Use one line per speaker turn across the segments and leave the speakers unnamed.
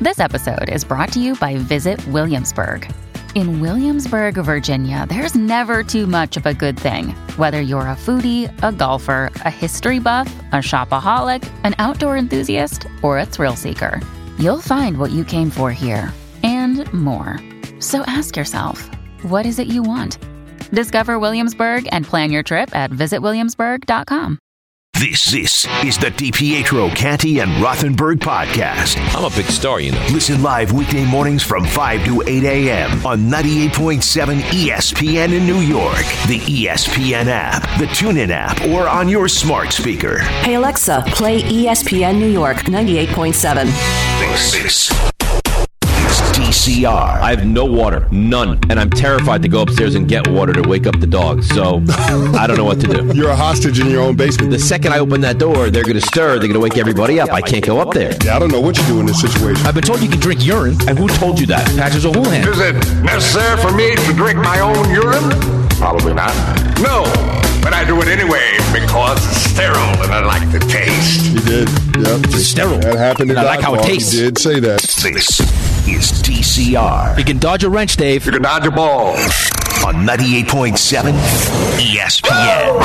This episode is brought to you by Visit Williamsburg. In Williamsburg, Virginia, there's never too much of a good thing. Whether you're a foodie, a golfer, a history buff, a shopaholic, an outdoor enthusiast, or a thrill seeker, you'll find what you came for here and more. So ask yourself, what is it you want? Discover Williamsburg and plan your trip at visitwilliamsburg.com.
This is the DiPietro, Canty, and Rothenberg podcast.
I'm a big star, you know.
Listen live weekday mornings from 5 to 8 a.m. on 98.7 ESPN in New York, the ESPN app, the TuneIn app, or on your smart speaker.
Hey, Alexa, play ESPN New York 98.7.
This is DCR.
I have no water, none, and I'm terrified to go upstairs and get water to wake up the dog, so I don't know what to do.
You're a hostage in your own basement.
The second I open that door, they're going to stir, they're going to wake everybody up. I can't go up there.
Yeah, I don't know what you do in this situation.
I've been told you can drink urine.
And who told you that?
Patches O'Houlihan.
Is it necessary for me to drink my own urine? Probably not. No, but I do it anyway because it's sterile and I like the taste.
He did. Yep.
It's sterile.
That happened in
And I like how it
Dodgeball.
tastes.
He did say that.
This is DCR
You can dodge a wrench, Dave.
You can dodge a ball.
on 98.7 ESPN.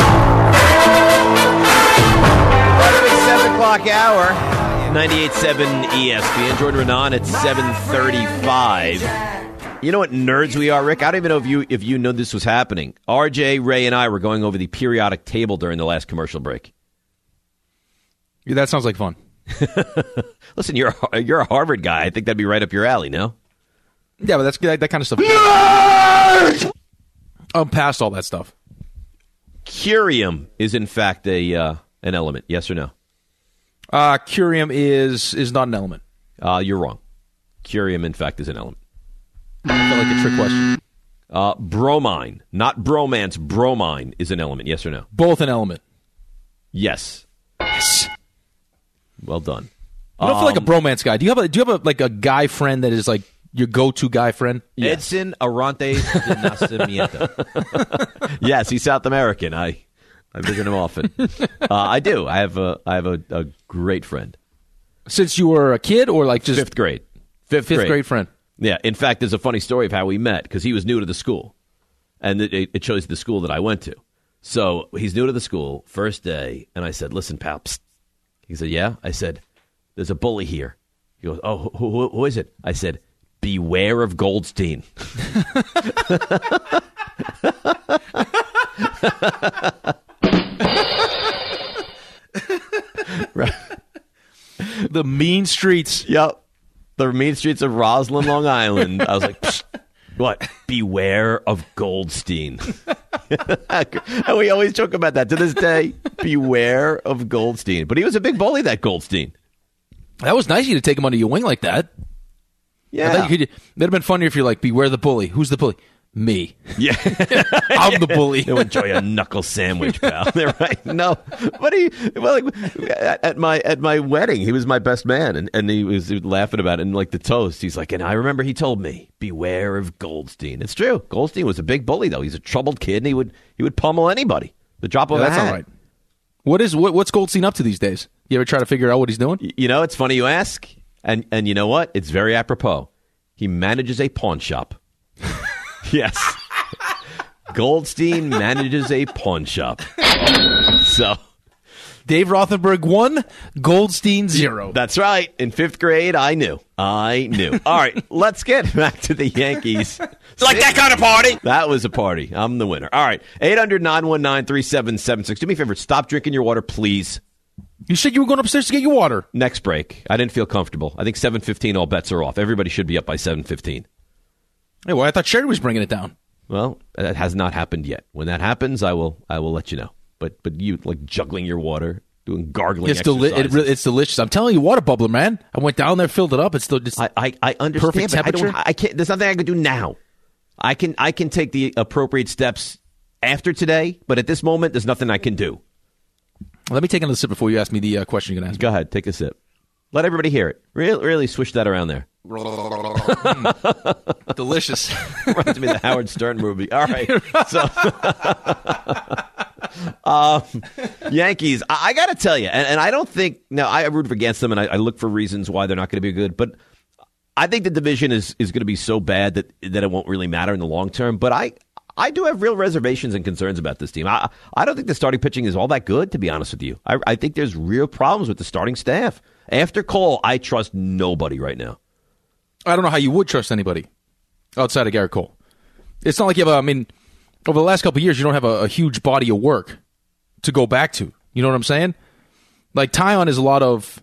Big 7 o'clock hour, 98.7 ESPN. Jordan Renan at 7:35. You know what nerds we are, Rick? I don't even know if you know this was happening. RJ, Ray, and I were going over the periodic table during the last commercial break.
Yeah, that sounds like fun.
Listen, you're a Harvard guy. I think that'd be right up your alley, no?
Yeah, but that's that kind of stuff. I'm past all that stuff.
Curium is in fact an element. Yes or no?
Curium is not an element.
You're wrong. Curium, in fact, is an element.
I feel like a trick question.
Bromine, not bromance. Bromine is an element. Yes or no?
Both an element.
Yes.
Yes.
Well done.
You don't feel like a bromance guy. Do you have a guy friend that is like your go-to guy friend?
Edson Arantes de Nascimento. Yes, he's South American. I visit him often. I do. I have a great friend.
Since you were a kid, or like just
Fifth grade.
Fifth grade friend.
Yeah. In fact, there's a funny story of how we met because he was new to the school, and it shows the school that I went to. So he's new to the school, first day, and I said, "Listen, pal." Psst. He said, "Yeah." I said, "There's a bully here." He goes, "Oh, who is it?" I said, "Beware of Goldstein." Right.
The mean streets.
Yep. The mean streets of Roslyn, Long Island. I was like, psst, what? Beware of Goldstein. And we always joke about that to this day. Beware of Goldstein. But he was a big bully, that Goldstein.
That was nice of you to take him under your wing like that.
Yeah.
I thought that'd have been funnier if you're like, beware the bully. Who's the bully? Me.
Yeah.
I'm the bully.
They'll enjoy a knuckle sandwich, pal. They're right. No. But at my wedding, he was my best man, and he was laughing about it, and like the toast, he's like, and I remember he told me, beware of Goldstein. It's true. Goldstein was a big bully, though. He's a troubled kid, and he would pummel anybody. The drop of a
that's
hat.
all right. What's Goldstein up to these days? You ever try to figure out what he's doing?
You know, it's funny you ask, and you know what? It's very apropos. He manages a pawn shop. Yes. Goldstein manages a pawn shop. So,
Dave Rothenberg 1, Goldstein 0.
That's right. In fifth grade, I knew. All right, let's get back to the Yankees.
Like that kind of party?
That was a party. I'm the winner. All right, 800-919-3776. Do me a favor. Stop drinking your water, please.
You said you were going upstairs to get your water.
Next break. I didn't feel comfortable. I think 7:15, all bets are off. Everybody should be up by 7:15.
Hey, well, I thought Sherry was bringing it down.
Well, that has not happened yet. When that happens, I will let you know. But you like juggling your water, doing gargling exercises.
It's delicious. I'm telling you, water bubbler, man. I went down there, filled it up. It's still just
I understand.
perfect
But
temperature.
I can't. There's nothing I can do now. I can take the appropriate steps after today, but at this moment, there's nothing I can do.
Let me take another sip before you ask me the question you're going to ask me.
Go ahead, take a sip. Let everybody hear it. Really swish that around there.
Delicious.
Reminds me of the Howard Stern movie. All right. So, Yankees, I got to tell you, and I don't think, no, I root against them, and I look for reasons why they're not going to be good, but I think the division is going to be so bad that it won't really matter in the long term. But I do have real reservations and concerns about this team. I don't think the starting pitching is all that good, to be honest with you. I think there's real problems with the starting staff. After Cole, I trust nobody right now.
I don't know how you would trust anybody outside of Garrett Cole. It's not like you have over the last couple of years, you don't have a huge body of work to go back to. You know what I'm saying? Like, Taillon is a lot of...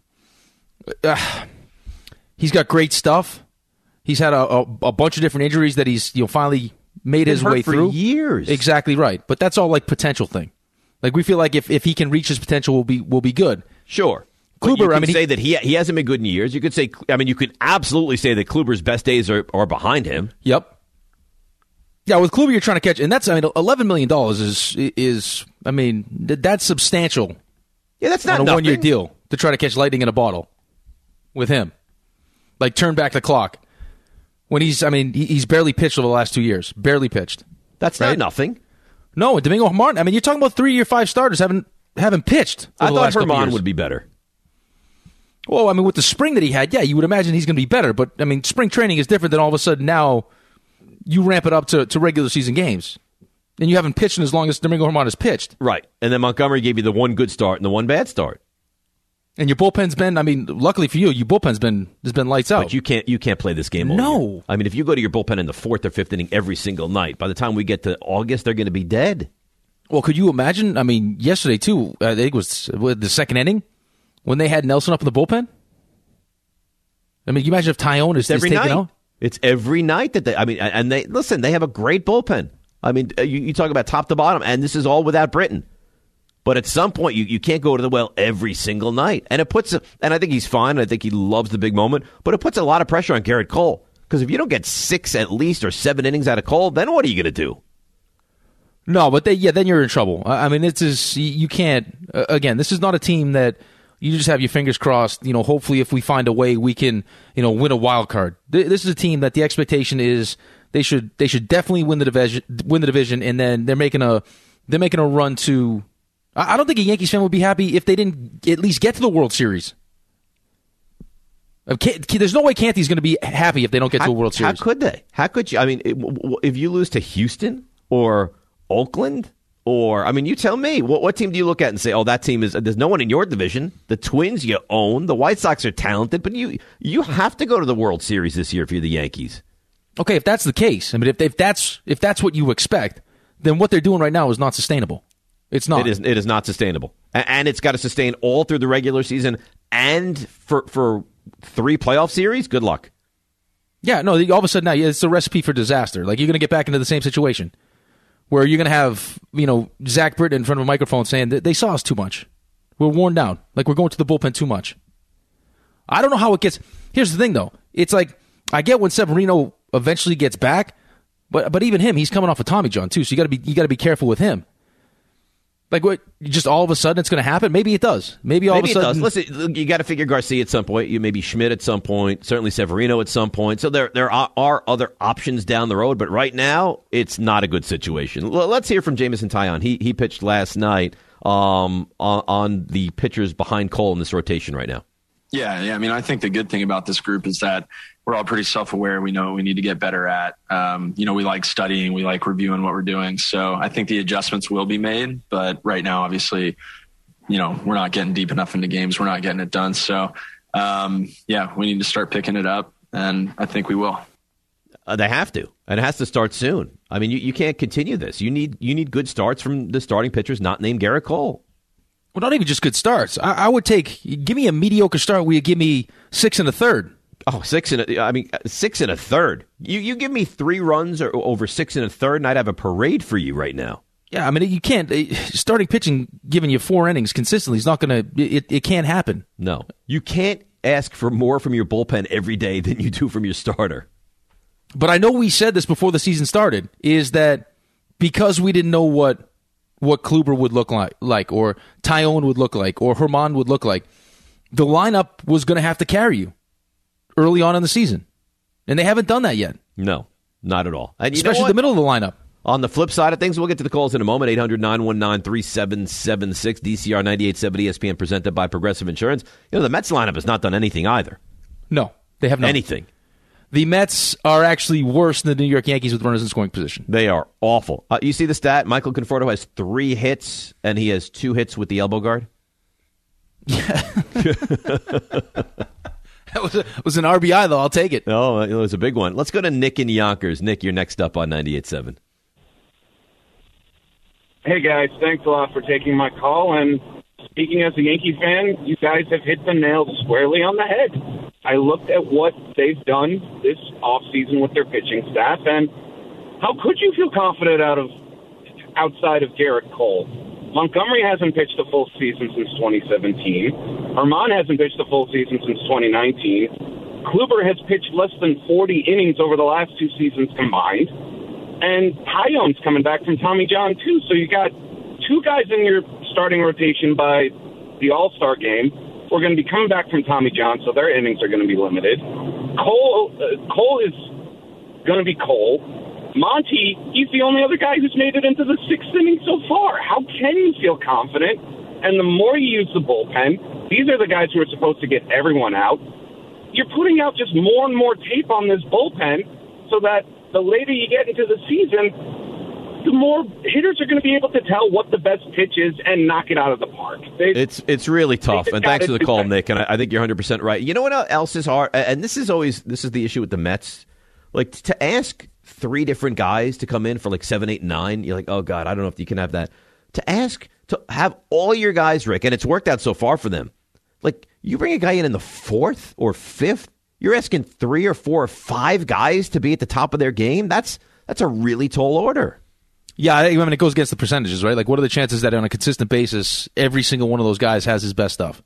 he's got great stuff. He's had a bunch of different injuries that he's finally made his way through.
For years.
Exactly right. But that's all like potential thing. Like, we feel like if he can reach his potential, we'll be good.
Sure.
Kluber,
you could say that he hasn't been good in years. You could say, you could absolutely say that Kluber's best days are behind him.
Yep. Yeah, with Kluber, you're trying to catch, and that's, $11 million is that's substantial.
Yeah, that's not
on a
nothing.
1-year deal to try to catch lightning in a bottle with him. Like, turn back the clock. When he's barely pitched over the last 2 years. Barely pitched.
That's
right?
not nothing.
No, Domingo Germán, you're talking about 3-year 5 starters haven't pitched over the last couple
Germán
years.
would be better.
Well, with the spring that he had, yeah, you would imagine he's going to be better. But, spring training is different than all of a sudden now you ramp it up to regular season games. And you haven't pitched in as long as Domingo Germán has pitched.
Right. And then Montgomery gave you the one good start and the one bad start.
And your bullpen's been, luckily for you, your bullpen's been lights out.
But you can't play this game all
No.
year. If you go to your bullpen in the 4th or 5th inning every single night, by the time we get to August, they're going to be dead.
Well, could you imagine? Yesterday, too, I think it was the second inning, when they had Nelson up in the bullpen? Can you imagine if Taillon is taken out?
It's every night that they have a great bullpen. You talk about top to bottom, and this is all without Britton. But at some point, you can't go to the well every single night. And and I think he's fine. I think he loves the big moment. But it puts a lot of pressure on Garrett Cole. Because if you don't get 6 at least or 7 innings out of Cole, then what are you going to do?
No, but then you're in trouble. You can't. Again, this is not a team that you just have your fingers crossed. Hopefully, if we find a way, we can win a wild card. This is a team that the expectation is they should definitely win the division, and then they're making a run to. I don't think a Yankees fan would be happy if they didn't at least get to the World Series. There's no way Canty's going to be happy if they don't get to a World Series.
How could they? How could you? If you lose to Houston or Oakland, or you tell me, what team do you look at and say, oh, that team is? There's no one in your division. The Twins you own. The White Sox are talented, but you have to go to the World Series this year if you're the Yankees.
Okay, if that's the case, if that's what you expect, then what they're doing right now is not sustainable. It's not.
It is not sustainable, and it's got to sustain all through the regular season and for 3 playoff series. Good luck.
Yeah, no. All of a sudden now, it's a recipe for disaster. Like, you're going to get back into the same situation where you're going to have Zach Britton in front of a microphone saying that they saw us too much. We're worn down. Like, we're going to the bullpen too much. I don't know how it gets. Here's the thing, though. It's like, I get when Severino eventually gets back, but even him, he's coming off of Tommy John too. So you got to be careful with him. Like, what? Just all of a sudden it's going to happen? Maybe it does. Maybe all of a sudden.
Does. Listen, you got to figure Garcia at some point. You maybe Schmidt at some point. Certainly Severino at some point. So there are other options down the road. But right now, it's not a good situation. Let's hear from Jameson Taillon. He pitched last night on the pitchers behind Cole in this rotation right now.
Yeah. I think the good thing about this group is that we're all pretty self-aware. We know what we need to get better at. We like studying. We like reviewing what we're doing. So I think the adjustments will be made. But right now, obviously, we're not getting deep enough into games. We're not getting it done. So, we need to start picking it up, and I think we will.
They have to, and it has to start soon. You can't continue this. You need good starts from the starting pitchers not named Garrett Cole.
Well, not even just good starts. I would give me a mediocre start where you give me 6 1/3.
Oh, 6 1/3. You give me 3 runs or over 6 1/3, and I'd have a parade for you right now.
Yeah, you can't. Starting pitching giving you 4 innings consistently is not going to. It can't happen.
No, you can't ask for more from your bullpen every day than you do from your starter.
But I know we said this before the season started, is that because we didn't know what Kluber would look like, or Taillon would look like, or Germán would look like, the lineup was going to have to carry you early on in the season. And they haven't done that yet.
No, not at all. And
especially the middle of the lineup.
On the flip side of things, we'll get to the calls in a moment. 800-919-3776, DCR 98.7 ESPN, presented by Progressive Insurance. The Mets lineup has not done anything either.
No, they have not.
Anything.
The Mets are actually worse than the New York Yankees with runners in scoring position.
They are awful. You see the stat? Michael Conforto has 3 hits, and he has 2 hits with the elbow guard.
Yeah. That was an RBI, though. I'll take it.
Oh, it was a big one. Let's go to Nick in Yonkers. Nick, you're next up on 98.7.
Hey, guys. Thanks a lot for taking my call. And speaking as a Yankee fan, you guys have hit the nail squarely on the head. I looked at what they've done this offseason with their pitching staff, and how could you feel confident outside of Garrett Cole? Montgomery hasn't pitched a full season since 2017. Armand hasn't pitched a full season since 2019. Kluber has pitched less than 40 innings over the last 2 seasons combined. And Taillon's coming back from Tommy John, too. So you got 2 guys in your starting rotation by the All-Star game who are going to be coming back from Tommy John, so their innings are going to be limited. Cole is going to be Cole. Monty, he's the only other guy who's made it into the 6th inning so far. How can you feel confident? And the more you use the bullpen, these are the guys who are supposed to get everyone out. You're putting out just more and more tape on this bullpen so that the later you get into the season, the more hitters are going to be able to tell what the best pitch is and knock it out of the park.
It's really tough. And thanks for the call, Nick. And I think you're 100% right. You know what else is hard? And this is the issue with the Mets. Like, to ask 3 different guys to come in for like 7, 8, 9, you're like, oh, God, I don't know if you can have that. To ask to have all your guys, Rick, and it's worked out so far for them. Like, you bring a guy in the 4th or 5th, you're asking 3 or 4 or 5 guys to be at the top of their game? That's a really tall order.
Yeah, I mean, it goes against the percentages, right? Like, what are the chances that on a consistent basis, every single one of those guys has his best stuff?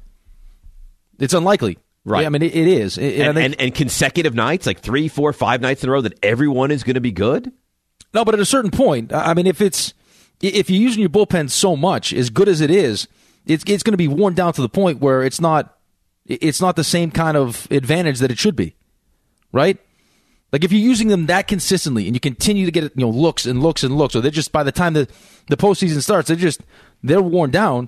It's unlikely. Right. Yeah, I mean, it is.
And consecutive nights, like 3, 4, 5 nights in a row that everyone is going to be good?
No, but at a certain point, I mean, if you're using your bullpen so much, as good as it is, it's going to be worn down to the point where it's not the same kind of advantage that it should be, right? Like, if you're using them that consistently and you continue to get looks and looks and looks, or they're just, by the time the postseason starts, they're worn down.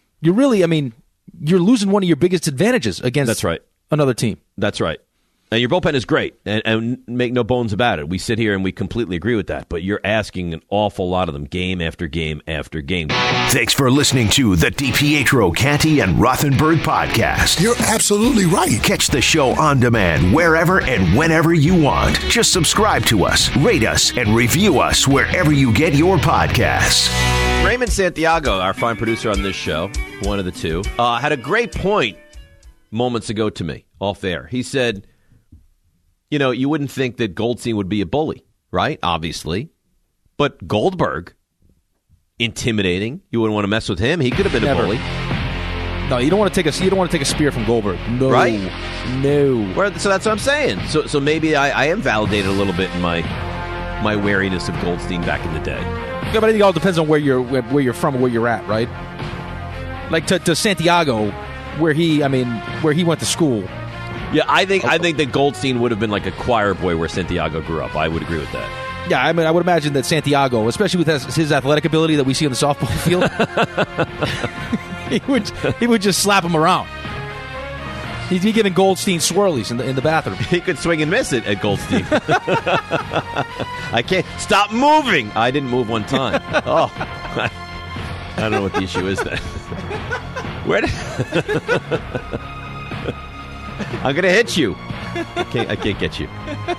You're losing one of your biggest advantages against another team.
That's right. And your bullpen is great, and make no bones about it. We sit here and we completely agree with that, but you're asking an awful lot of them game after game after game.
Thanks for listening to the DiPietro, Canty, and Rothenberg podcast.
You're absolutely right.
Catch the show on demand wherever and whenever you want. Just subscribe to us, rate us, and review us wherever you get your podcasts.
Raymond Santiago, our fine producer on this show, one of the two, had a great point moments ago to me, off air. He said, you wouldn't think that Goldstein would be a bully, right? Obviously. But Goldberg, intimidating. You wouldn't want to mess with him. He could have been a bully.
No, you don't want to take a spear from Goldberg. No.
Right?
No.
So that's what I'm saying. So maybe I am validated a little bit in my wariness of Goldstein back in the day.
Yeah, but I think it all depends on where you're from or where you're at, right? Like to Santiago, where he went to school.
Yeah, I think that Goldstein would have been like a choir boy where Santiago grew up. I would agree with that.
Yeah, I mean, I would imagine that Santiago, especially with his athletic ability that we see on the softball field, he would just slap him around. He'd be giving Goldstein swirlies in the bathroom.
He could swing and miss it at Goldstein. I can't stop moving. I didn't move one time. Oh, I don't know what the issue is then. I'm going to hit you. I can't get you.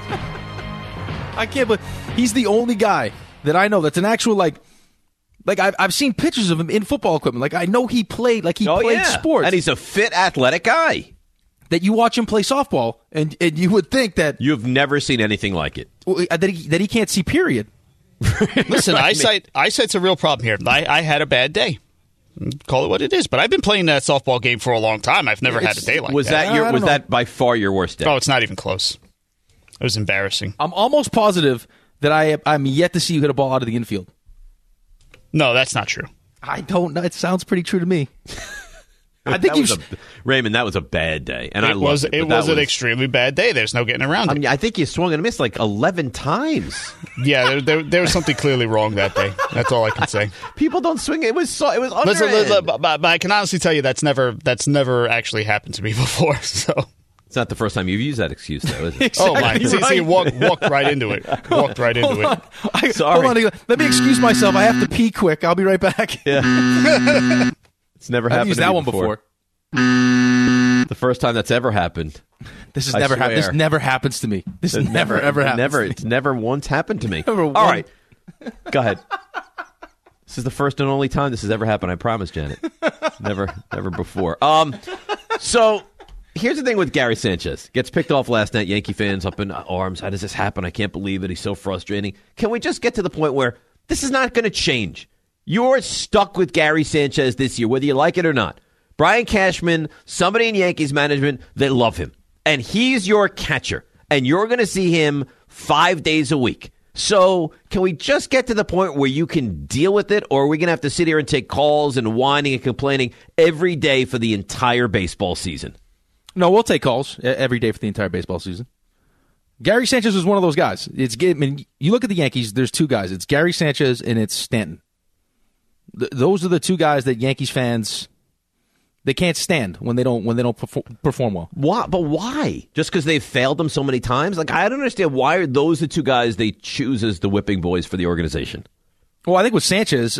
I can't, but he's the only guy that I know that's an actual, like I've seen pictures of him in football equipment. Like, I know he played, played sports.
And he's a fit, athletic guy.
That you watch him play softball, and you would think that...
You've never seen anything like it.
That he can't see, period.
Listen, eyesight's a real problem here. I had a bad day. Call it what it is. But I've been playing that softball game for a long time. I've never had a day like that.
Was that by far your worst day?
Oh, it's not even close. It was embarrassing.
I'm almost positive that I'm yet to see you hit a ball out of the infield.
No, that's not true.
I don't know. It sounds pretty true to me.
I think Raymond, that was a bad day, and
it was an extremely bad day. There's no getting around it.
I mean, I think you swung and missed like 11 times.
Yeah, there was something clearly wrong that day. That's all I can say.
People don't swing. It was underhand.
Listen, but I can honestly tell you that's never actually happened to me before. So
It's not the first time you've used that excuse, though, is it?
Exactly. Oh, my. See, walked right into it. Walked right into it.
Sorry. Hold on. Let me excuse myself. I have to pee quick. I'll be right back.
Yeah. It's never happened
to me
that
one before.
The first time that's ever happened.
This has never happened. This never happens to me. This never ever happens.
It's never once happened to me.
All
right. Go ahead. This is the first and only time this has ever happened. I promise, Janet. Never before. So here's the thing with Gary Sanchez. Gets picked off last night. Yankee fans up in arms. How does this happen? I can't believe it. He's so frustrating. Can we just get to the point where this is not going to change? You're stuck with Gary Sanchez this year, whether you like it or not. Brian Cashman, somebody in Yankees management, they love him. And he's your catcher. And you're going to see him 5 days a week. So can we just get to the point where you can deal with it, or are we going to have to sit here and take calls and whining and complaining every day for the entire baseball season?
No, we'll take calls every day for the entire baseball season. Gary Sanchez was one of those guys. You look at the Yankees, there's two guys. It's Gary Sanchez and it's Stanton. Those are the two guys that Yankees fans, they can't stand when they don't perform well.
Why? But why? Just because they've failed them so many times? Like, I don't understand. Why are those the two guys they choose as the whipping boys for the organization?
Well, I think with Sanchez,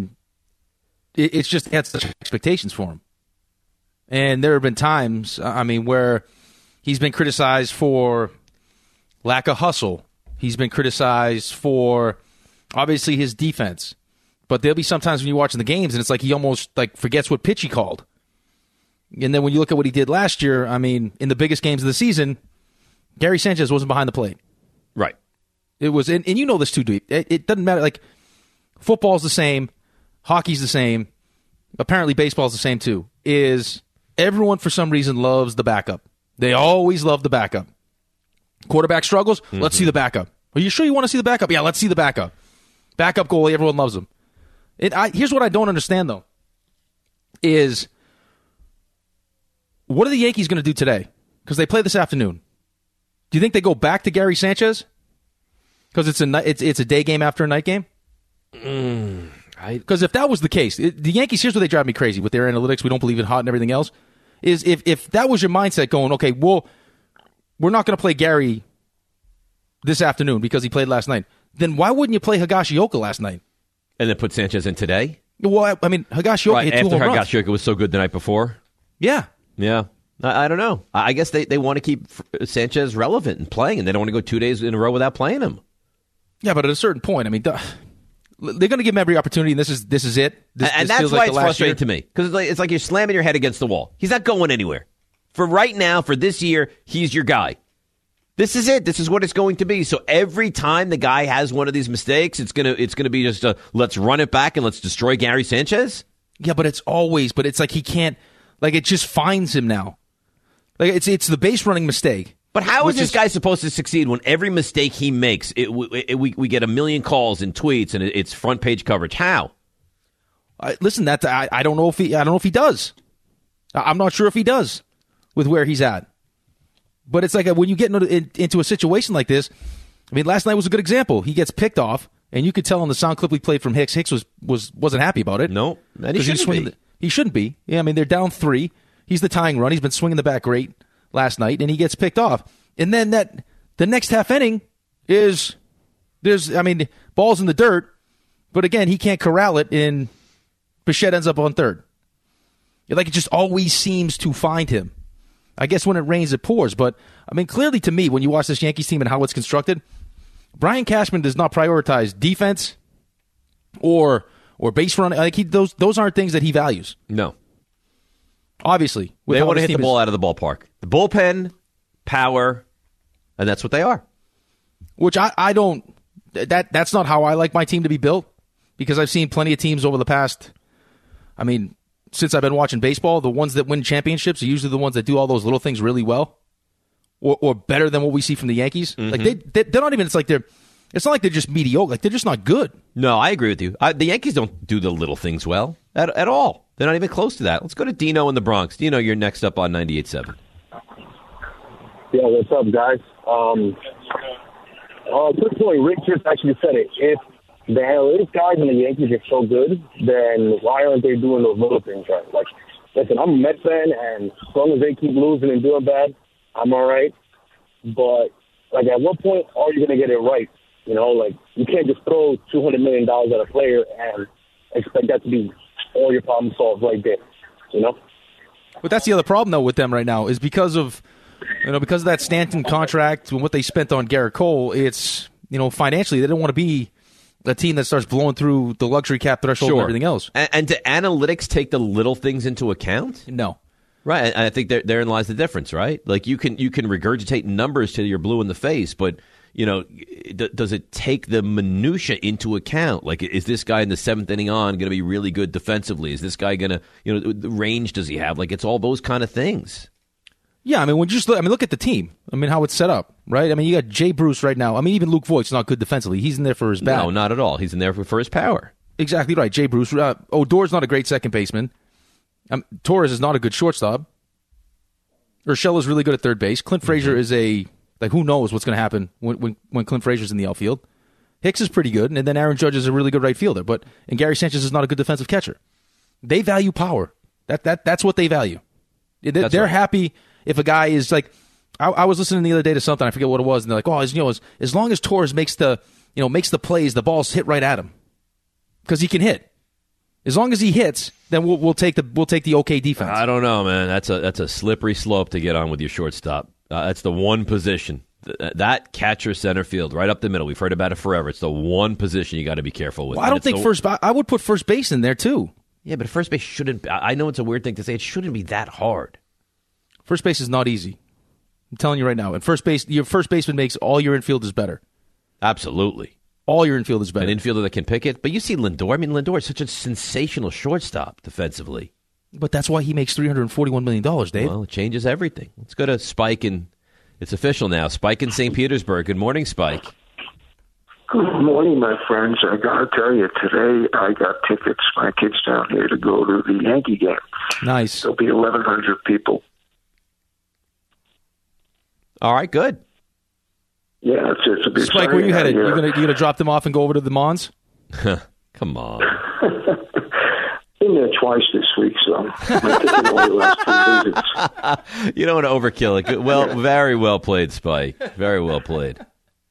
it's just had such expectations for him. And there have been times, where he's been criticized for lack of hustle. He's been criticized for, obviously, his defense. But there'll be sometimes when you're watching the games and it's like he almost forgets what pitch he called. And then when you look at what he did last year, in the biggest games of the season, Gary Sanchez wasn't behind the plate.
Right.
It was, and you know this too, Dave. It doesn't matter. Football's the same, hockey's the same. Apparently, baseball's the same too. Is everyone for some reason loves the backup? They always love the backup. Quarterback struggles. Mm-hmm. Let's see the backup. Are you sure you want to see the backup? Yeah, let's see the backup. Backup goalie. Everyone loves him. Here's what I don't understand, though, is what are the Yankees going to do today? Because they play this afternoon. Do you think they go back to Gary Sanchez? Because it's a day game after a night game? Because if that was the case, the Yankees, here's where they drive me crazy with their analytics. We don't believe in hot and everything else. Is if that was your mindset going, okay, well, we're not going to play Gary this afternoon because he played last night, then why wouldn't you play Higashioka last night?
And then put Sanchez in today?
Well, Higashioka hit 2 home runs.
After Higashioka was so good the night before?
Yeah.
Yeah. I don't know. I guess they want to keep Sanchez relevant and playing, and they don't want to go 2 days in a row without playing him.
Yeah, but at a certain point, they're going to give him every opportunity, and this is it. This
that's why it's frustrating to me, because it's like you're slamming your head against the wall. He's not going anywhere. For right now, for this year, he's your guy. This is it. This is what it's going to be. So every time the guy has one of these mistakes, it's gonna be just let's run it back and let's destroy Gary Sanchez.
Yeah, but it's like he can't. It just finds him now. It's the base running mistake.
But how is this guy supposed to succeed when every mistake he makes, we get a million calls and tweets and it's front page coverage? How?
Listen, I don't know if he does. I'm not sure if he does with where he's at. But it's like when you get into a situation like this. Last night was a good example. He gets picked off, and you could tell on the sound clip we played from Hicks. Hicks wasn't happy about it.
No, and he shouldn't be.
He shouldn't be. Yeah, they're down 3. He's the tying run. He's been swinging the bat great last night, and he gets picked off. And then the next half inning there's balls in the dirt, but again, he can't corral it, and Bichette ends up on third. It just always seems to find him. I guess when it rains, it pours. But, clearly to me, when you watch this Yankees team and how it's constructed, Brian Cashman does not prioritize defense or base running. Those aren't things that he values.
No.
Obviously.
They want to hit the ball out of the ballpark. The bullpen, power, and that's what they are.
Which I don't... That's not how I like my team to be built, because I've seen plenty of teams over the past... since I've been watching baseball, the ones that win championships are usually the ones that do all those little things really well, or better than what we see from the Yankees. Mm-hmm. They're not even. It's not like they're just mediocre. They're just not good.
No, I agree with you. The Yankees don't do the little things well at all. They're not even close to that. Let's go to Dino in the Bronx. Dino, you're next up on 98.7.
Yeah, what's up, guys? Quick point. Rick just actually said it. If the analytics guys and the Yankees are so good, then why aren't they doing those little things right? Listen, I'm a Mets fan, and as long as they keep losing and doing bad, I'm all right. But, like, at what point are you going to get it right? You know, like, you can't just throw $200 million at a player and expect that to be all your problem solved right there, you know?
But that's the other problem, though, with them right now is because of that Stanton contract and what they spent on Garrett Cole, it's, financially, they don't want to be a team that starts blowing through the luxury cap threshold and everything else.
And do analytics take the little things into account?
No.
Right, and I think therein lies the difference, right? Like you can regurgitate numbers till you're blue in the face, but does it take the minutia into account? Like, is this guy in the seventh inning on going to be really good defensively? Is this guy going to, the range does he have? Like, it's all those kind of things.
Yeah, I mean, look at the team. I mean, how it's set up, right? I mean, you got Jay Bruce right now. I mean, even Luke Voigt's not good defensively. He's in there for his bat.
No, not at all. He's in there for his power.
Exactly right. Jay Bruce. Odor's not a great second baseman. Torres is not a good shortstop. Urshela's really good at third base. Clint Frazier is who knows what's going to happen when Clint Frazier's in the outfield. Hicks is pretty good, and then Aaron Judge is a really good right fielder. And Gary Sanchez is not a good defensive catcher. They value power. That's what they value. They're happy if a guy is like. I was listening the other day to something, I forget what it was, and they're like, as long as Torres makes the plays, the ball's hit right at him because he can hit. As long as he hits, then we'll take the okay defense.
I don't know, man. That's a slippery slope to get on with your shortstop. That's the one position. That catcher center field, right up the middle. We've heard about it forever. It's the one position you got to be careful with.
Well, I don't think I would put first base in there too.
Yeah, but first base shouldn't. I know it's a weird thing to say. It shouldn't be that hard.
First base is not easy. I'm telling you right now. And your first baseman makes all your infielders better.
Absolutely.
All your infielders better.
An infielder that can pick it. But you see Lindor. I mean, Lindor is such a sensational shortstop defensively.
But that's why he makes $341 million, Dave.
Well, it changes everything. Let's go to Spike, and it's official now. Spike in St. Petersburg. Good morning, Spike.
Good morning, my friends. I got to tell you, today I got tickets, my kids down here, to go to the Yankee game.
Nice.
There'll be 1,100 people.
All right, good.
Yeah, it's a big
Spike, where you headed? You gonna drop them off and go over to the Mons?
Come on.
Been there twice this week, so my ticket only lasts 2 visits.
You don't want to overkill it. Well, very well played, Spike. Very well played.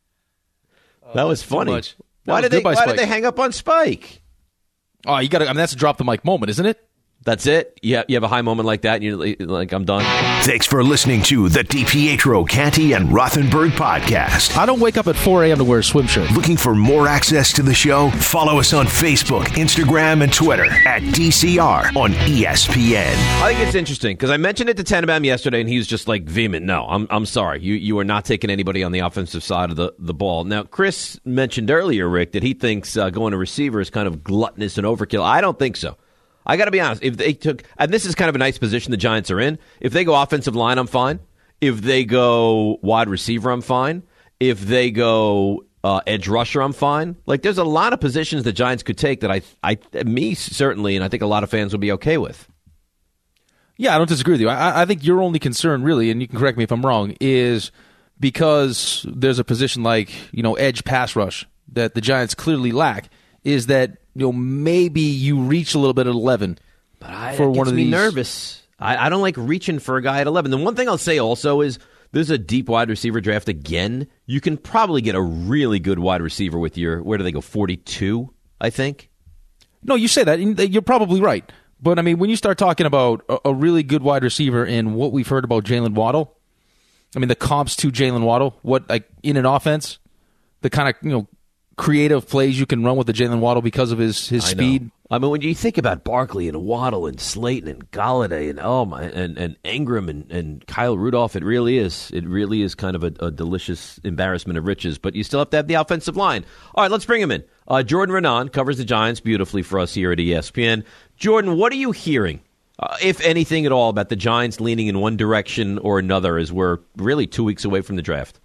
That was funny. Why did they hang up on Spike?
Oh, you got to. I mean, that's a drop the mic moment, isn't it?
That's it? You have a high moment like that, and you're like, I'm done?
Thanks for listening to the DiPietro, Canty, and Rothenberg podcast.
I don't wake up at 4 a.m. to wear a swim shirt.
Looking for more access to the show? Follow us on Facebook, Instagram, and Twitter at DCR on ESPN.
I think it's interesting, because I mentioned it to Tannenbaum yesterday, and he was just like vehement. No, I'm sorry. You are not taking anybody on the offensive side of the ball. Now, Chris mentioned earlier, Rick, that he thinks going to receiver is kind of gluttonous and overkill. I don't think so. I got to be honest. If they took, and this is kind of a nice position the Giants are in. If they go offensive line, I'm fine. If they go wide receiver, I'm fine. If they go edge rusher, I'm fine. Like, there's a lot of positions the Giants could take that me certainly, and I think a lot of fans will be okay with.
Yeah, I don't disagree with you. I think your only concern, really, and you can correct me if I'm wrong, is because there's a position like edge pass rush that the Giants clearly lack. Is that maybe you reach a little bit at 11 for one of these.
It gets me nervous. I don't like reaching for a guy at 11. The one thing I'll say also is there's a deep wide receiver draft again. You can probably get a really good wide receiver with where do they go, 42, I think?
No, you say that. You're probably right. But, I mean, when you start talking about a really good wide receiver and what we've heard about Jalen Waddle, I mean, the comps to Jalen Waddle, in an offense, the kind of, creative plays you can run with the Jalen Waddle because of his speed.
I mean, when you think about Barkley and Waddle and Slayton and Golladay and Ingram and Kyle Rudolph, it really is kind of a delicious embarrassment of riches. But you still have to have the offensive line. All right, let's bring him in. Jordan Renan covers the Giants beautifully for us here at ESPN. Jordan, what are you hearing, if anything at all, about the Giants leaning in one direction or another as we're really 2 weeks away from the draft?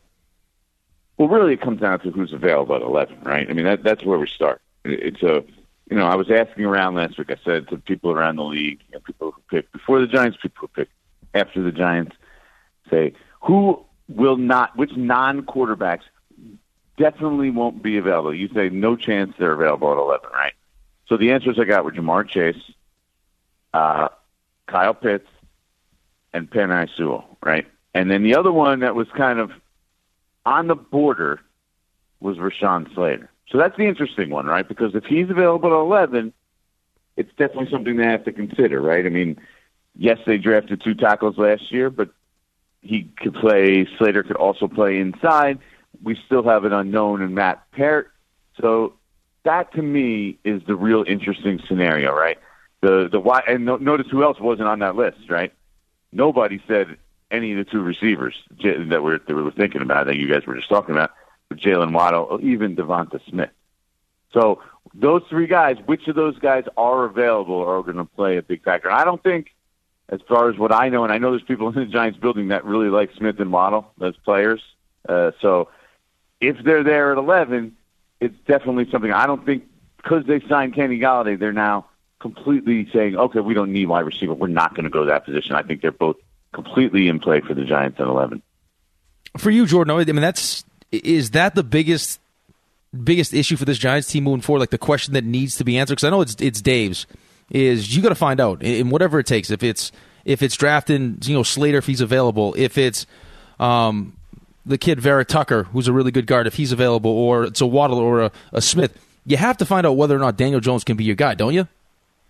Well, really, it comes down to who's available at 11, right? I mean, that's where we start. It's I was asking around last week. I said to people around the league, people who picked before the Giants, people who picked after the Giants, say which non-quarterbacks definitely won't be available. You say no chance they're available at 11, right? So the answers I got were Jamar Chase, Kyle Pitts, and Penei Sewell, right? And then the other one that was kind of on the border was Rashawn Slater. So that's the interesting one, right? Because if he's available at 11, it's definitely something they have to consider, right? I mean, yes, they drafted 2 tackles last year, but he could play. Slater could also play inside. We still have an unknown in Matt Peart. So that, to me, is the real interesting scenario, right? Notice who else wasn't on that list, right? Nobody said any of the 2 receivers that we were thinking about, that you guys were just talking about, Jalen Waddle, or even Devonta Smith. So those 3 guys, which of those guys are available are going to play a big factor. I don't think, as far as what I know, and I know there's people in the Giants building that really like Smith and Waddle, those players. So if they're there at 11, it's definitely something. I don't think, because they signed Kenny Golladay, they're now completely saying, okay, we don't need wide receiver. We're not going to go to that position. I think they're both completely in play for the Giants at 11.
For you, Jordan, I mean, is that the biggest issue for this Giants team moving forward? Like the question that needs to be answered, because I know it's Dave's. Is you got to find out in whatever it takes. If it's drafting, Slater if he's available. If it's the kid Vera Tucker, who's a really good guard, if he's available, or it's a Waddle or a Smith. You have to find out whether or not Daniel Jones can be your guy, don't you?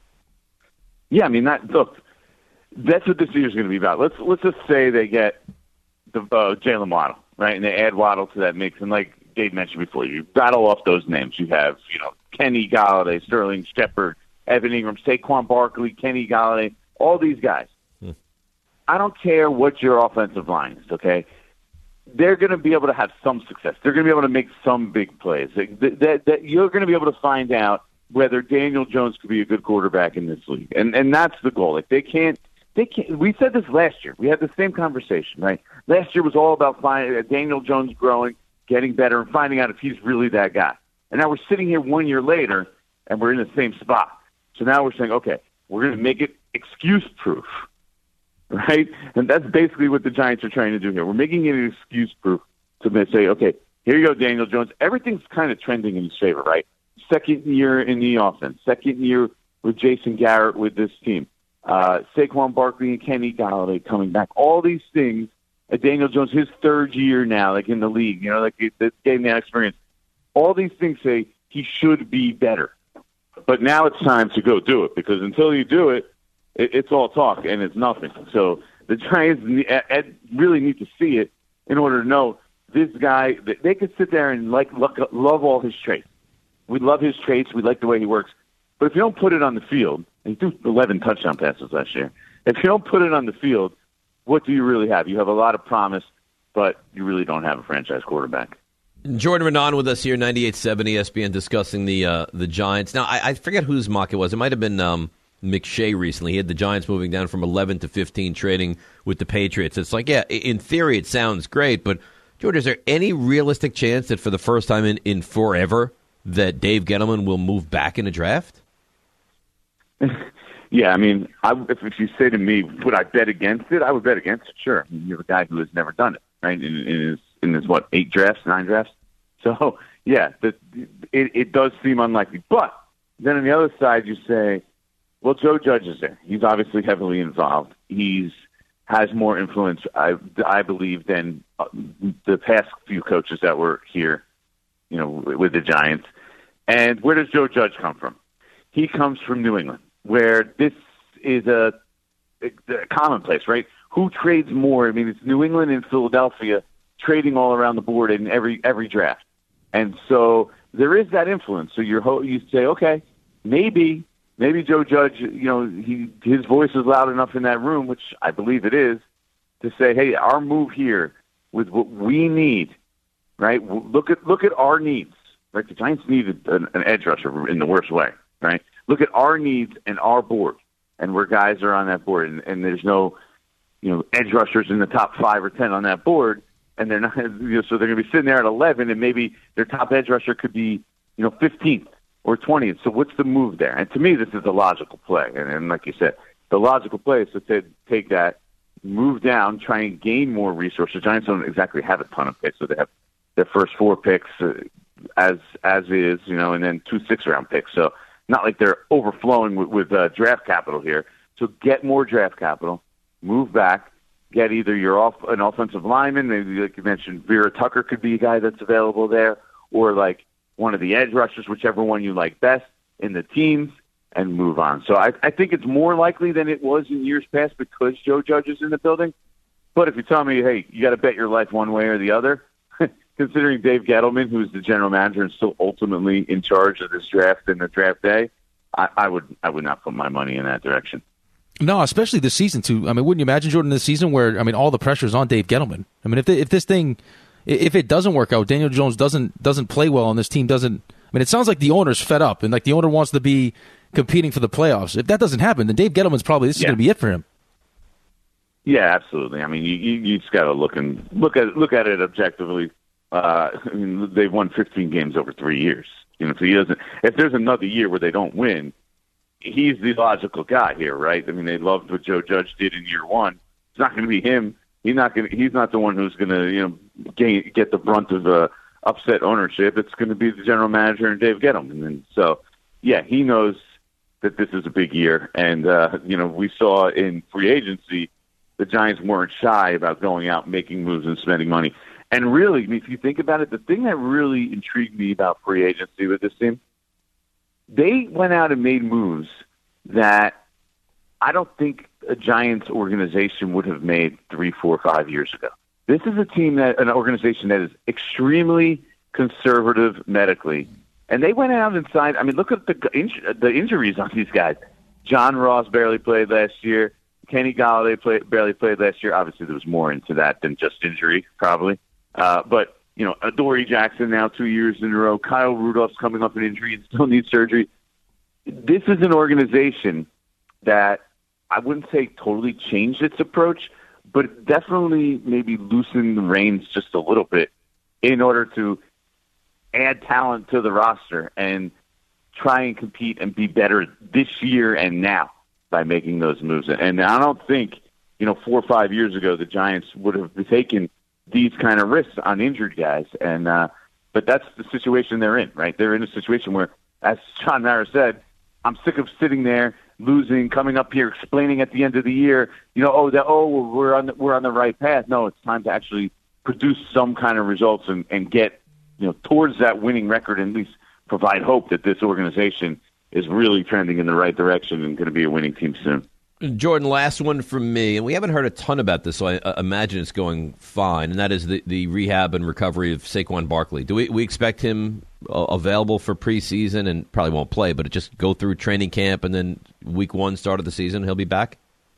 Yeah, I mean that's what this year is going to be about. Let's just say they get the Jalen Waddle, right, and they add Waddle to that mix, and like Dave mentioned before, you rattle off those names. You have Kenny Golladay, Sterling Shepard, Evan Ingram, Saquon Barkley, Kenny Golladay, all these guys. I don't care what your offensive line is, okay? They're going to be able to have some success. They're going to be able to make some big plays. That you're going to be able to find out whether Daniel Jones could be a good quarterback in this league. And that's the goal. Like they can't. We said this last year. We had the same conversation, right? Last year was all about finding Daniel Jones growing, getting better, and finding out if he's really that guy. And now we're sitting here 1 year later, and we're in the same spot. So now we're saying, okay, we're going to make it excuse-proof, right? And that's basically what the Giants are trying to do here. We're making it excuse-proof to say, okay, here you go, Daniel Jones. Everything's kind of trending in his favor, right? Second year in the offense, second year with Jason Garrett with this team. Saquon Barkley and Kenny Golladay coming back. All these things. Daniel Jones, his 3rd year now, like in the league, like getting that experience. All these things say he should be better. But now it's time to go do it, because until you do it, it's all talk and it's nothing. So the Giants really need to see it in order to know this guy. They could sit there and love all his traits. We love his traits. We like the way he works. But if you don't put it on the field, and he threw 11 touchdown passes last year, if you don't put it on the field, what do you really have? You have a lot of promise, but you really don't have a franchise quarterback.
Jordan Renan with us here, 98.7 ESPN, discussing the Giants. Now, I forget whose mock it was. It might have been McShay recently. He had the Giants moving down from 11 to 15, trading with the Patriots. It's like, yeah, in theory it sounds great, but Jordan, is there any realistic chance that for the first time in forever that Dave Gettleman will move back in a draft?
Yeah, I mean, if you say to me, would I bet against it? I would bet against it, sure. I mean, you're a guy who has never done it, right, in his 8 drafts, 9 drafts? So, yeah, it does seem unlikely. But then on the other side, you say, well, Joe Judge is there. He's obviously heavily involved. Has more influence, I believe, than the past few coaches that were here, with the Giants. And where does Joe Judge come from? He comes from New England, where this is a commonplace, right? Who trades more? I mean, it's New England and Philadelphia trading all around the board in every draft. And so there is that influence. So you say, okay, maybe Joe Judge, his voice is loud enough in that room, which I believe it is, to say, hey, our move here with what we need, right? Look at our needs, right? The Giants needed an edge rusher in the worst way, right? Look at our needs and our board, and where guys are on that board, and there's no, edge rushers in the top 5 or 10 on that board, and they're not, so they're going to be sitting there at 11, and maybe their top edge rusher could be, 15th or 20th. So what's the move there? And to me, this is a logical play, and like you said, the logical play is to take that, move down, try and gain more resources. The Giants don't exactly have a ton of picks, so they have their first 4 picks as is, and then 2 6-round picks. So not like they're overflowing with draft capital here. So get more draft capital, move back, get either an offensive lineman, maybe like you mentioned, Vera Tucker could be a guy that's available there, or like one of the edge rushers, whichever one you like best in the teams, and move on. So I think it's more likely than it was in years past because Joe Judge is in the building. But if you tell me, hey, you got to bet your life one way or the other, considering Dave Gettleman, who's the general manager and still ultimately in charge of this draft and the draft day, I would not put my money in that direction.
No, especially this season too. I mean, wouldn't you imagine, Jordan, this season where all the pressure is on Dave Gettleman? I mean, if it doesn't work out, Daniel Jones doesn't play well, and this team doesn't. I mean, it sounds like the owner's fed up, and like the owner wants to be competing for the playoffs. If that doesn't happen, then Dave Gettleman's probably this is going to be it for him.
Yeah, absolutely. I mean, you just got to look at it objectively. I mean, they've won 15 games over 3 years. So if there's another year where they don't win, he's the logical guy here, right? I mean, they loved what Joe Judge did in year one. It's not going to be him. He's not the one who's going to get the brunt of upset ownership. It's going to be the general manager and Dave Gettleman. And so, yeah, he knows that this is a big year. And we saw in free agency the Giants weren't shy about going out, making moves, and spending money. And really, if you think about it, the thing that really intrigued me about free agency with this team, they went out and made moves that I don't think a Giants organization would have made 3, 4, 5 years ago. This is an organization that is extremely conservative medically. And they went out and signed. I mean, look at the injuries on these guys. John Ross barely played last year. Kenny Galladay barely played last year. Obviously, there was more into that than just injury, probably. But Adoree Jackson now 2 years in a row. Kyle Rudolph's coming off an injury and still needs surgery. This is an organization that I wouldn't say totally changed its approach, but definitely maybe loosened the reins just a little bit in order to add talent to the roster and try and compete and be better this year and now by making those moves. And I don't think, 4 or 5 years ago, the Giants would have taken these kind of risks on injured guys. And but that's the situation they're in, right? They're in a situation where, as John Mara said, I'm sick of sitting there losing, coming up here, explaining at the end of the year, we're on the right path. No, it's time to actually produce some kind of results and get towards that winning record, and at least provide hope that this organization is really trending in the right direction and going to be a winning team soon.
Jordan, last one from me, and we haven't heard a ton about this, so I imagine it's going fine, and that is the rehab and recovery of Saquon Barkley. Do we expect him available for preseason, and probably won't play, but just go through training camp and then week 1 start of the season, he'll be back?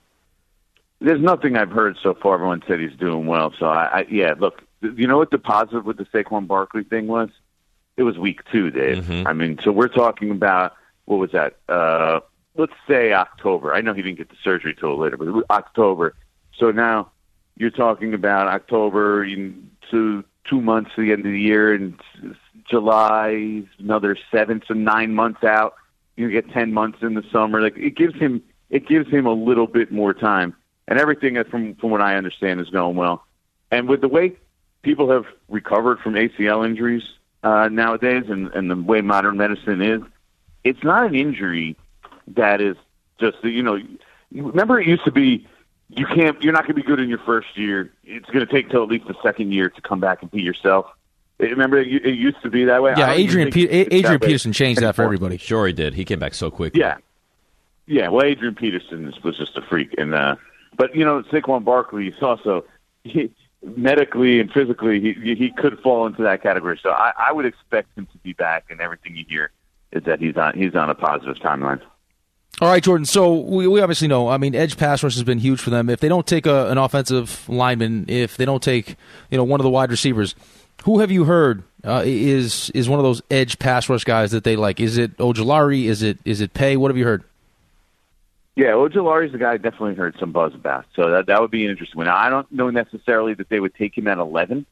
There's nothing I've heard so far. Everyone said he's doing well. So, look, you know what the positive with the Saquon Barkley thing was? It was week 2, Dave. Mm-hmm. I mean, so we're talking about, what was that? Let's say October. I know he didn't get the surgery till later, but it was October. So now you're talking about October to 2 months to the end of the year, and July, another 7 to 9 months out. You get 10 months in the summer. Like it gives him a little bit more time. And everything from what I understand is going well. And with the way people have recovered from ACL injuries nowadays, and the way modern medicine is, it's not an injury that is just, remember it used to be you're not going to be good in your first year. It's going to take till at least the second year to come back and be yourself. Remember it used to be that way?
Yeah, Adrian Peterson changed that for everybody.
Sure he did. He came back so quick.
Yeah. Yeah, well, Adrian Peterson was just a freak. But, Saquon Barkley is also, medically and physically, he could fall into that category. So I would expect him to be back, and everything you hear is that he's on a positive timeline.
All right, Jordan. So we obviously know, edge pass rush has been huge for them. If they don't take an offensive lineman, if they don't take, one of the wide receivers, who have you heard is one of those edge pass rush guys that they like? Is it Ojulari? Is it Pay? What have you heard?
Yeah, Ojulari's the guy I definitely heard some buzz about. So that would be an interesting one. Now, I don't know necessarily that they would take him at 11,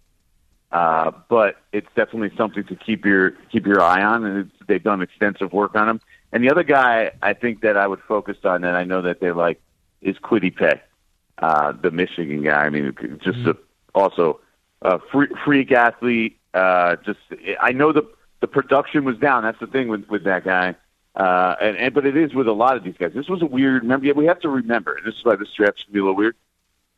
but it's definitely something to keep your eye on, and they've done extensive work on him. And the other guy I think that I would focus on, and I know that they like, is Kwity Paye, the Michigan guy. I mean, just also a freak athlete. I know the production was down. That's the thing with that guy. But it is with a lot of these guys. This was a weird. Remember, we have to remember. This is why this draft's gonna be a little weird.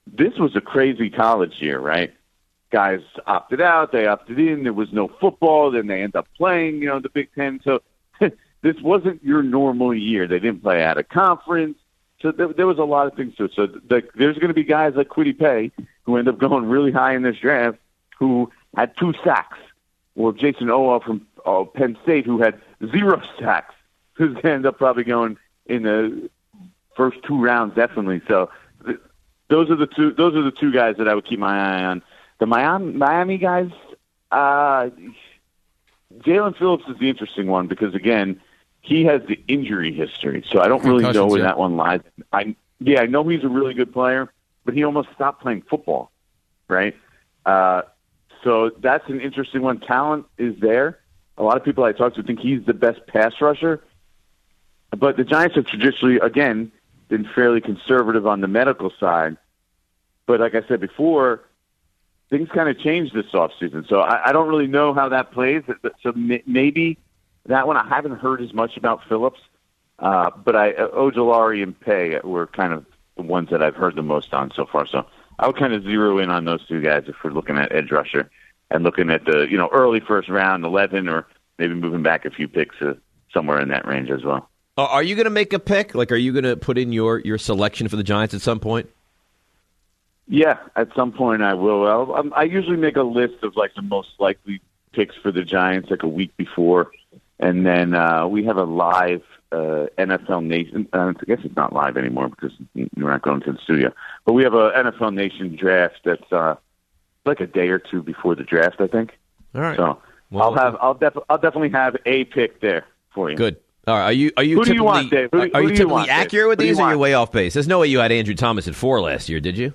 this was a crazy college year, right? Guys opted out, they opted in. There was no football. Then they end up playing, the Big Ten. So this wasn't your normal year. They didn't play out of conference. So there was a lot of things to it. So there's going to be guys like Kwity Paye who end up going really high in this draft who had 2 sacks, or Jason Owa from Penn State who had 0 sacks, who's going to end up probably going in the first 2 rounds definitely. So those are the two guys that I would keep my eye on. The Miami guys, Jalen Phillips is the interesting one because again, he has the injury history, so I don't really know where that one lies. I know he's a really good player, but he almost stopped playing football, right? So that's an interesting one. Talent is there. A lot of people I talk to think he's the best pass rusher, but the Giants have traditionally, again, been fairly conservative on the medical side. But like I said before, things kind of changed this offseason, so I don't really know how that plays. So maybe that one, I haven't heard as much about Phillips, but Ojulari and Paye were kind of the ones that I've heard the most on so far. So I would kind of zero in on those 2 guys if we're looking at edge rusher and looking at the early first round, 11, or maybe moving back a few picks somewhere in that range as well.
Are you going to make a pick? Like, are you going to put in your selection for the Giants at some point?
Yeah, at some point I will. I usually make a list of like the most likely picks for the Giants like a week before. And then we have a live NFL Nation. I guess it's not live anymore because we're not going to the studio. But we have a NFL Nation draft that's like a day or 2 before the draft, I think.
All right.
So I'll definitely have a pick there for you.
Good. All right. Are you
who do you want, Dave?
Are you typically accurate with these, or are you way off base? There's no way you had Andrew Thomas at 4 last year, did you?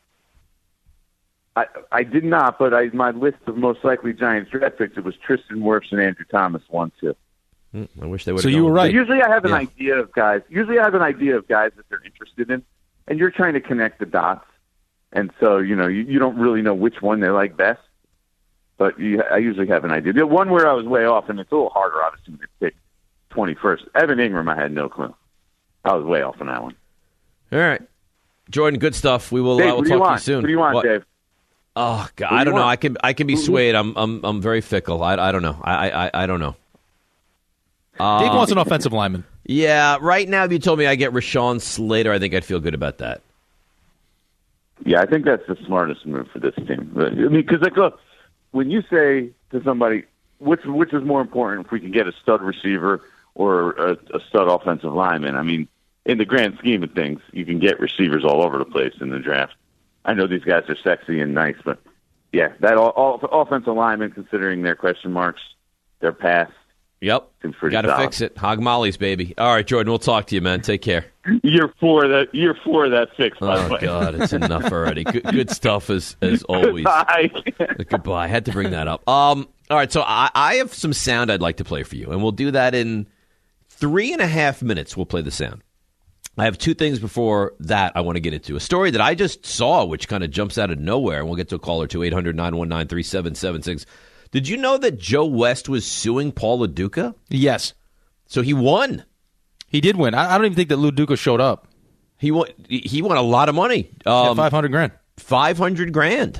I did not, but my list of most likely Giants draft picks, it was Tristan Wirfs and Andrew Thomas 1, 2.
I wish they would.
So you were right.
But usually I have an idea of guys. Usually I have an idea of guys that they're interested in, and you're trying to connect the dots. And so you don't really know which one they like best, but I usually have an idea. The one where I was way off, and it's a little harder, obviously, to pick 21st. Evan Ingram, I had no clue. I was way off on that one.
All right, Jordan, good stuff. We will.
Dave,
we'll talk to you soon.
What do you want, Dave?
Oh God, I don't know. I can be swayed. I'm very fickle. I don't know. I don't know.
Dave wants an offensive lineman.
Yeah, right now if you told me I get Rashawn Slater, I think I'd feel good about that.
Yeah, I think that's the smartest move for this team. I mean, because look, when you say to somebody, which is more important, if we can get a stud receiver or a stud offensive lineman? I mean, in the grand scheme of things, you can get receivers all over the place in the draft. I know these guys are sexy and nice, but yeah, that all offensive lineman, considering their question marks, their past.
Yep, got to fix it. Hog mollies, baby. All right, Jordan, we'll talk to you, man. Take care.
Year four that fix. By the way.
God, it's enough already. Good stuff as always. Goodbye. I had to bring that up. All right, so I have some sound I'd like to play for you, and we'll do that in 3.5 minutes. We'll play the sound. I have 2 things before that I want to get into. A story that I just saw, which kind of jumps out of nowhere, and we'll get to a caller to 800-919-3776. Did you know that Joe West was suing Paul Lo Duca?
Yes.
So he won.
He did win. I don't even think that Lo Duca showed up.
He won a lot of money.
$500,000.
$500,000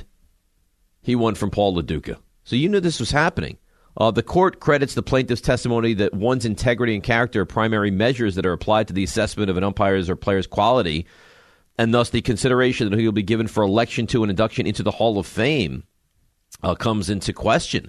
he won from Paul Lo Duca. So you knew this was happening. The court credits the plaintiff's testimony that one's integrity and character are primary measures that are applied to the assessment of an umpire's or player's quality, and thus the consideration that he will be given for election to an induction into the Hall of Fame comes into question.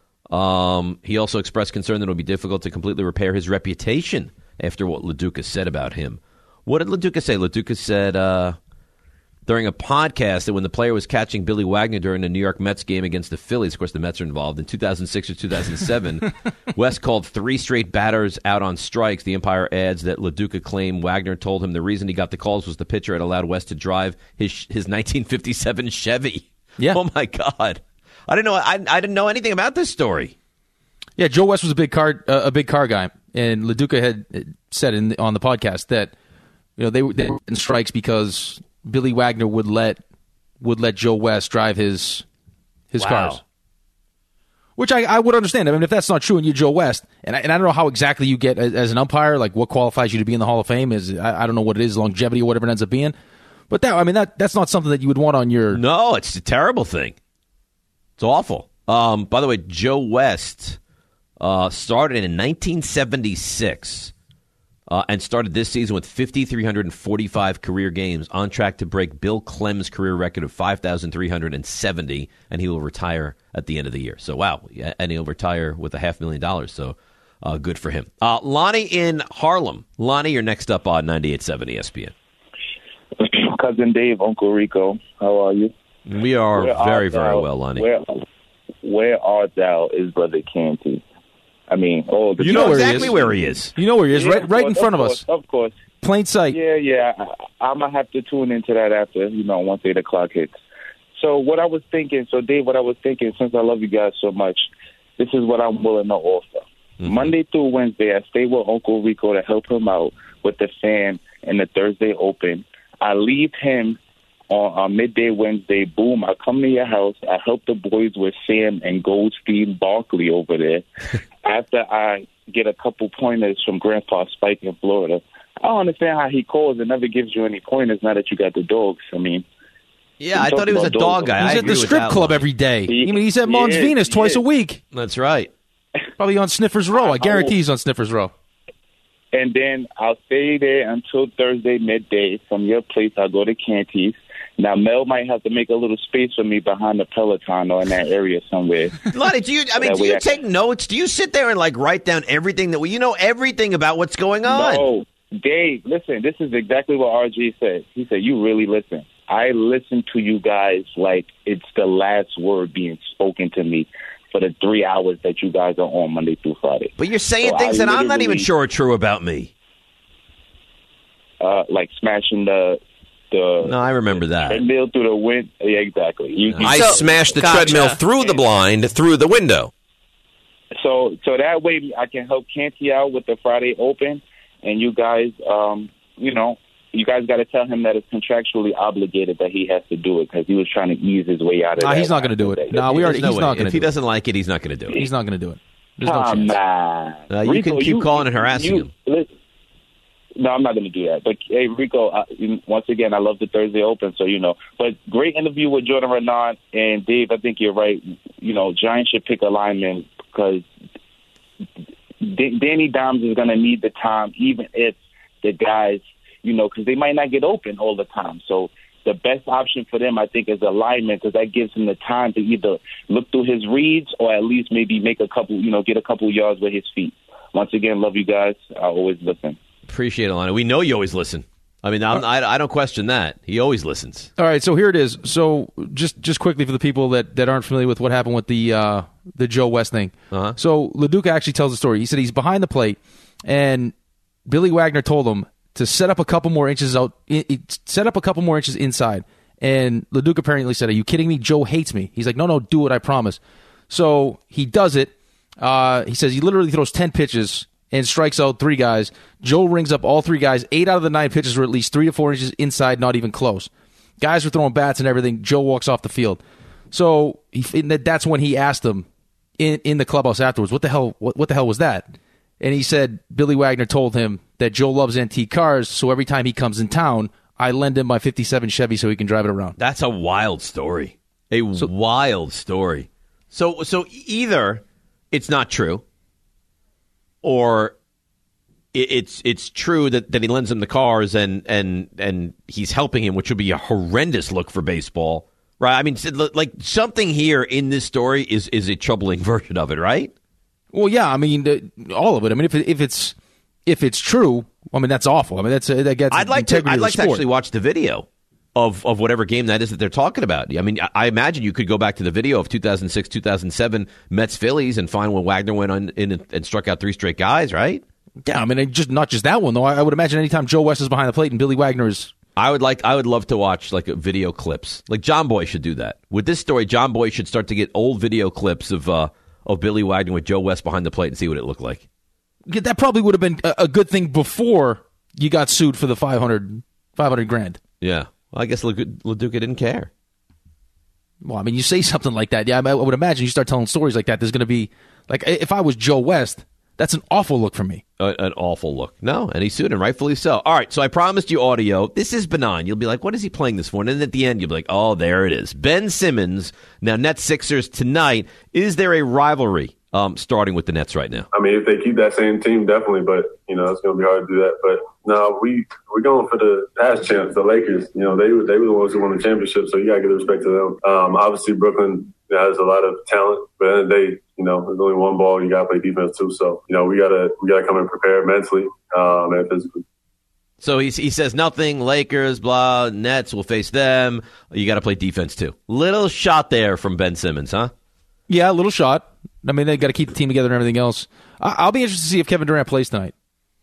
He also expressed concern that it will be difficult to completely repair his reputation after what Lo Duca said about him. What did Lo Duca say? Lo Duca said during a podcast that when the player was catching Billy Wagner during the New York Mets game against the Phillies, of course the Mets are involved, in 2006 or 2007, West called 3 straight batters out on strikes. The umpire adds that Lo Duca claimed Wagner told him the reason he got the calls was the pitcher had allowed West to drive his 1957 Chevy.
Yeah.
Oh, my God. I didn't know. I didn't know anything about this story.
Yeah, Joe West was a big car guy, and Lo Duca had said on the podcast that they were in strikes because Billy Wagner would let Joe West drive his cars, which I would understand. I mean, if that's not true and you're Joe West, and I don't know how exactly you get as an umpire, like what qualifies you to be in the Hall of Fame is I don't know what it is, longevity or whatever it ends up being. But that's not something that you would want on your.
No, it's a terrible thing. It's awful. By the way, Joe West started in 1976 and started this season with 5,345 career games, on track to break Bill Clem's career record of 5,370, and he will retire at the end of the year. So, wow. And he'll retire with $500,000, so good for him. Lonnie in Harlem. Lonnie, you're next up on 98.7 ESPN.
Cousin Dave, Uncle Rico, how are you?
We are very, very well, Lonnie.
Where art thou is Brother Canty. I mean,
you know exactly where he is.
You know where he is, right in front of us.
Of course.
Plain sight.
Yeah. I'm going to have to tune into that after, once 8 o'clock hits. So Dave, what I was thinking, since I love you guys so much, this is what I'm willing to offer. Mm-hmm. Monday through Wednesday, I stay with Uncle Rico to help him out with the fan and the Thursday Open. I leave him on midday Wednesday. Boom, I come to your house. I help the boys with Sam and Goldstein Barkley over there. After I get a couple pointers from Grandpa Spike in Florida. I don't understand how he calls and never gives you any pointers now that you got the dogs. I mean,
yeah, I thought he was a dog guy.
He's at the strip club every day. He's at Mons Venus twice a week.
That's right.
Probably on Sniffer's Row. I guarantee he's on Sniffer's Row.
And then I'll stay there until Thursday midday. From your place, I'll go to Canty's. Now, Mel might have to make a little space for me behind the Peloton or in that area somewhere.
Lonnie, do you take notes? Do you sit there and write down everything that you know everything about what's going on?
No, Dave, listen, this is exactly what RG said. He said, you really listen. I listen to you guys like it's the last word being spoken to me for the 3 hours that you guys are on Monday through Friday.
But you're saying things that I'm not even sure are true about me.
Like smashing the
no, I remember that.
Treadmill through the window. Yeah, exactly.
I smashed the treadmill through the blind, through the window.
So that way I can help Canty out with the Friday Open, and you guys, you guys got to tell him that it's contractually obligated that he has to do it because he was trying to ease his way out of it.
He's not going to do it. No, he's not going to do it.
If he doesn't like it, he's not going to do it.
He's not going to do it. There's no chance.
You can keep calling and harassing him.
No, I'm not going to do that. But, hey, Rico, once again, I love the Thursday Open, so, But great interview with Jordan Renan. And, Dave, I think you're right. Giants should pick a lineman because Danny Dimes is going to need the time, even if the guys, because they might not get open all the time. So the best option for them, I think, is a lineman because that gives him the time to either look through his reads or at least maybe make a couple, get a couple yards with his feet. Once again, love you guys. I always listen.
Appreciate it, Lonnie. We know you always listen. I mean, I don't question that. He always listens.
All right, so here it is. So just quickly for the people that aren't familiar with what happened with the Joe West thing.
Uh-huh.
So LaDuca actually tells the story. He said he's behind the plate, and Billy Wagner told him to set up a couple more inches inside. And LaDuca apparently said, "Are you kidding me? Joe hates me." He's like, "No, do it. I promise." So he does it. He says he literally throws 10 pitches and strikes out 3 guys. Joe rings up all 3 guys. 8 out of the 9 pitches were at least 3 to 4 inches inside, not even close. Guys were throwing bats and everything. Joe walks off the field. So that's when he asked him in the clubhouse afterwards, what the hell was that? And he said Billy Wagner told him that Joe loves antique cars, so every time he comes in town, I lend him my 57 Chevy so he can drive it around.
That's a wild story. Wild story. So either it's not true, or it's true that he lends him the cars and he's helping him, which would be a horrendous look for baseball, right? I mean, like something here in this story is a troubling version of it, right?
Well, yeah. I mean, all of it. I mean, if it's true, I mean that's awful. I mean that gets.
I'd like to actually watch the video of whatever game that is that they're talking about. I mean, I imagine you could go back to the video of 2006, 2007 Mets Phillies and find when Wagner went in and struck out 3 straight guys, right?
Yeah, I mean, not just that one though. I would imagine anytime Joe West is behind the plate and Billy Wagner is.
I would love to watch like video clips. Like John Boy should do that with this story. John Boy should start to get old video clips of Billy Wagner with Joe West behind the plate and see what it looked like.
Yeah, that probably would have been a good thing before you got sued for the $500,000.
Yeah. Well, I guess LaDuca didn't care.
Well, I mean, you say something like that. Yeah, I would imagine you start telling stories like that. There's going to be, like, if I was Joe West, That's an awful look for me.
An awful look. No, and he sued, and rightfully so. All right, so I promised you audio. This is benign. You'll be like, what is he playing this for? And then at the end, you'll be like, oh, there it is. Ben Simmons. Now, Nets Sixers tonight. Is there a rivalry starting with the Nets right now?
I mean, if they keep that same team, definitely. But, it's going to be hard to do that. But, no, we're going for the past champs, the Lakers. They were the ones who won the championship, so you got to give respect to them. Obviously, Brooklyn has a lot of talent, but at the end of the day, there's only one ball. You got to play defense too. So, we gotta come in prepared mentally and physically.
So he says nothing. Lakers, blah. Nets will face them. You got to play defense too. Little shot there from Ben Simmons, huh?
Yeah, a little shot. I mean, they got to keep the team together and everything else. I'll be interested to see if Kevin Durant plays tonight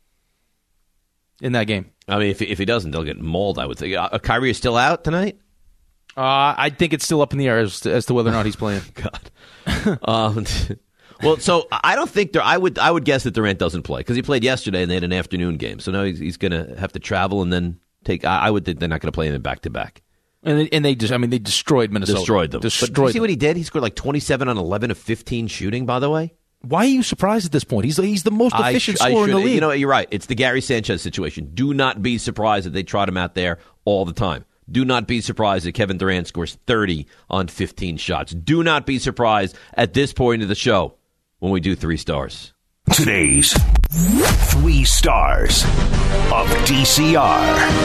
in that game.
I mean, if he doesn't, they'll get mauled. I would think. Kyrie is still out tonight.
I think it's still up in the air as to whether or not he's playing.
God. Well, so I don't think I would guess that Durant doesn't play because he played yesterday and they had an afternoon game. So now he's going to have to travel and then take. I would think they're not going to play him in back-to-back.
And they destroyed Minnesota.
Destroyed them.
Destroyed
but you see
them.
what he did? He scored like 27 on 11 of 15 shooting. By the way.
Why are you surprised at this point? He's the most efficient scorer in the league.
You're right. It's the Gary Sanchez situation. Do not be surprised that they trot him out there all the time. Do not be surprised that Kevin Durant scores 30 on 15 shots. Do not be surprised at this point of the show when we do 3 stars.
Today's 3 stars of DCR.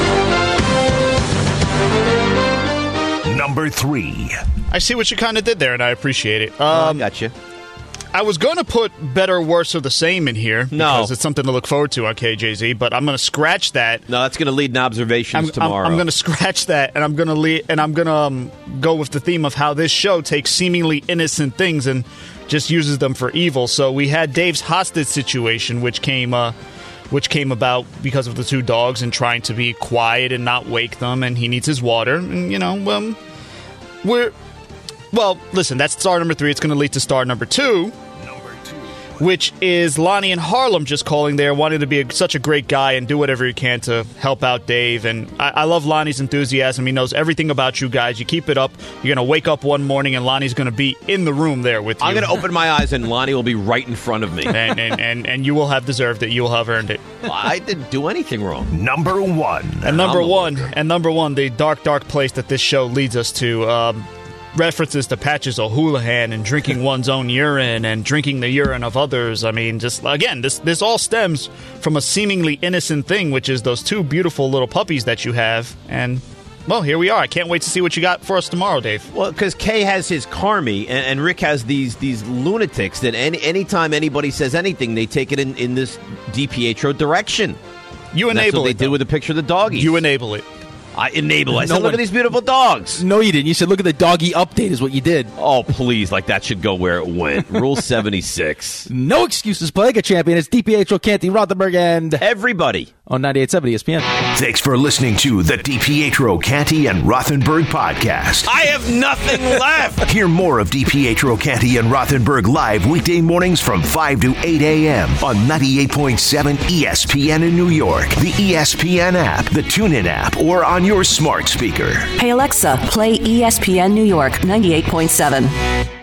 Number 3.
I see what you kind of did there, and I appreciate it.
I got you.
I was going to put better, worse, or the same in here because
No.
it's something to look forward to on KJZ, but I'm going to scratch that.
No, that's going to lead in observations tomorrow.
I'm going to scratch that, and I'm going to go with the theme of how this show takes seemingly innocent things and just uses them for evil. So we had Dave's hostage situation, which came about because of the 2 dogs and trying to be quiet and not wake them, and he needs his water. And listen, that's star number 3. It's going to lead to star number 2. Which is Lonnie in Harlem just calling there, wanting to be such a great guy and do whatever he can to help out Dave. And I love Lonnie's enthusiasm. He knows everything about you guys. You keep it up. You're going to wake up one morning and Lonnie's going to be in the room there with you.
I'm going to open my eyes and Lonnie will be right in front of me.
and you will have deserved it. You will have earned it.
Well, I didn't do anything wrong.
Number 1.
And number one, the dark place that this show leads us to. References to Patches O'Houlihan and drinking one's own urine and drinking the urine of others. I mean, just again, this all stems from a seemingly innocent thing, which is those 2 beautiful little puppies that you have. And, well, here we are. I can't wait to see what you got for us tomorrow, Dave.
Well, because Kay has his Carmi and Rick has these lunatics that anytime anybody says anything, they take it in this DiPietro direction.
You enable it.
That's what they did with a picture of the doggies.
You enable it.
I enable. I said, look at these beautiful dogs.
No, you didn't. You said, look at the doggy update is what you did.
Oh, please. Like, that should go where it went. Rule 76.
No excuses. Plague a champion. It's DiPietro, Canty, Rothenberg, and
everybody
on 98.7 ESPN.
Thanks for listening to the DiPietro, Canty, and Rothenberg podcast.
I have nothing left.
Hear more of DiPietro, Canty, and Rothenberg live weekday mornings from 5 to 8 a.m. on 98.7 ESPN in New York, the ESPN app, the TuneIn app, or on your smart speaker.
Hey Alexa, play ESPN New York 98.7.